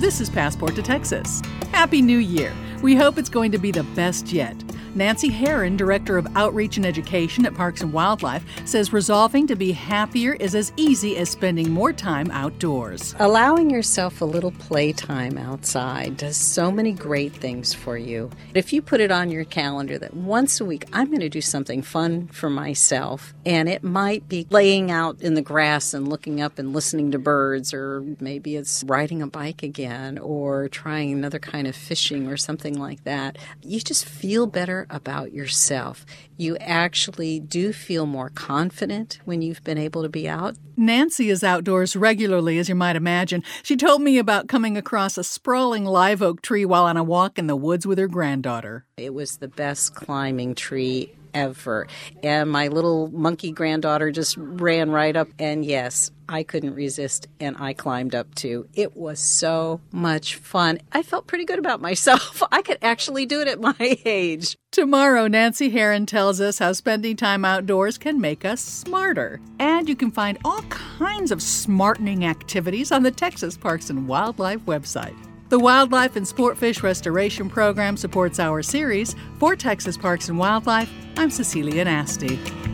This is Passport to Texas. Happy New Year. We hope it's going to be the best yet. Nancy Herron, Director of Outreach and Education at Parks and Wildlife, says resolving to be happier is as easy as spending more time outdoors. Allowing yourself a little playtime outside does so many great things for you. If you put it on your calendar that once a week I'm going to do something fun for myself, and it might be laying out in the grass and looking up and listening to birds, or maybe it's riding a bike again, or trying another kind of fishing or something like that, you just feel better about yourself. You actually do feel more confident when you've been able to be out. Nancy is outdoors regularly, as you might imagine. She told me about coming across a sprawling live oak tree while on a walk in the woods with her granddaughter. It was the best climbing tree ever. And my little monkey granddaughter just ran right up. And yes, I couldn't resist, and I climbed up too. It was so much fun. I felt pretty good about myself. I could actually do it at my age. Tomorrow, Nancy Herron tells us how spending time outdoors can make us smarter. And you can find all kinds of smartening activities on the Texas Parks and Wildlife website. The Wildlife and Sportfish Restoration Program supports our series. For Texas Parks and Wildlife, I'm Cecilia Nasty.